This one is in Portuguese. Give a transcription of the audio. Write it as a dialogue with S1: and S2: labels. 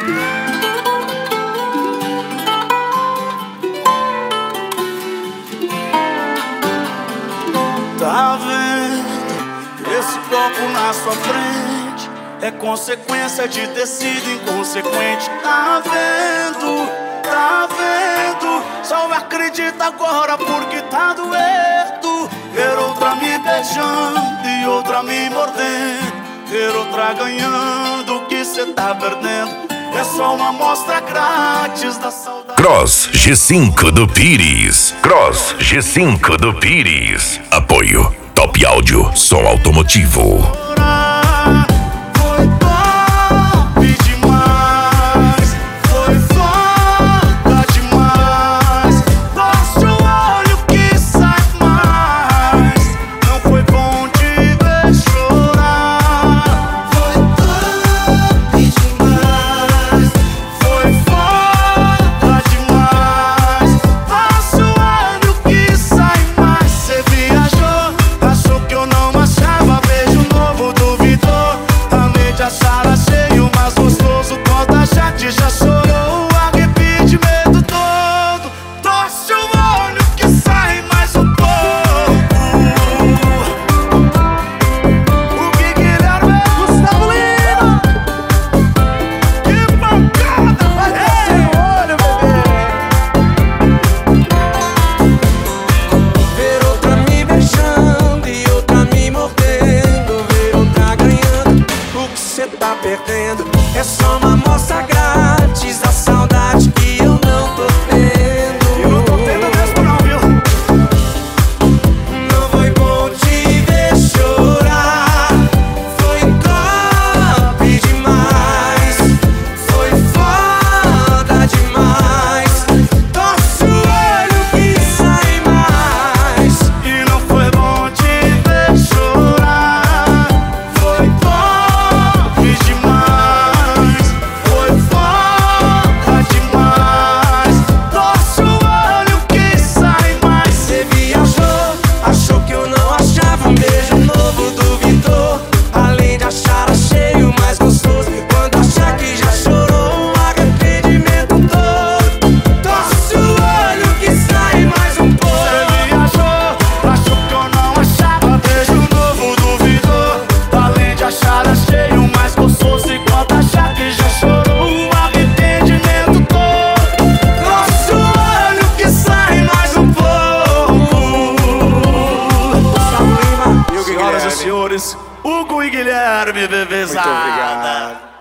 S1: Tá vendo? Esse copo na sua frente é consequência de ter sido inconsequente. Tá vendo? Tá vendo? Só acredita agora porque tá doendo. Ver outra me beijando e outra me mordendo, ver outra ganhando o que cê tá perdendo. É só uma amostra grátis da saudade.
S2: Cross G5 do Pires. Cross G5 do Pires. Apoio Top Áudio, som automotivo.
S1: Foi top demais, foi foda demais. Nosso olho que sai mais. Não foi bom te ver chorar. Foi top demais, foi foda demais. Nosso olho que sai mais. Cê viajou, achou que eu não achava. Beijo novo, duvidou. A mente achara cheio, mas gostoso. Conta chat, já chorou. Arrependimento todo. Torce o olho que sai mais um pouco. O Gui Guilherme, Gustavo Lima. Que pancada! Vai descer o olho, bebê.
S3: Ver outra me beijando e outra me mordendo, ver outra ganhando o que cê tá perdendo. É só uma amostra grátis da saudade que eu não tô tendo.
S1: Eu não tô tendo mesmo não, viu?
S3: Não foi bom te ver chorar. Foi top demais, foi foda demais. Torce o olho que sai mais.
S1: E não foi bom te ver chorar. Foi top demais, foi foda demais. Torce o olho que sai mais.
S3: Cê viajou, achou que eu não achava. Um beijo novo, duvidou. Além de achar cheio, mais gostoso. Quando achar que já chorou, um arrependimento todo. Torce o olho que sai mais um pouco.
S1: Você viajou, achou que eu não achava. Beijo novo, duvidou. Além de achar cheio, mais gostoso. E quando achar que já chorou, o arrependimento todo.
S3: Torce o olho que sai mais um pouco. Gustavo Lima e o Gui
S1: Senhoras e
S3: Guilherme.
S1: senhores, Hugo e Guilherme, bebezada.
S3: Muito obrigado.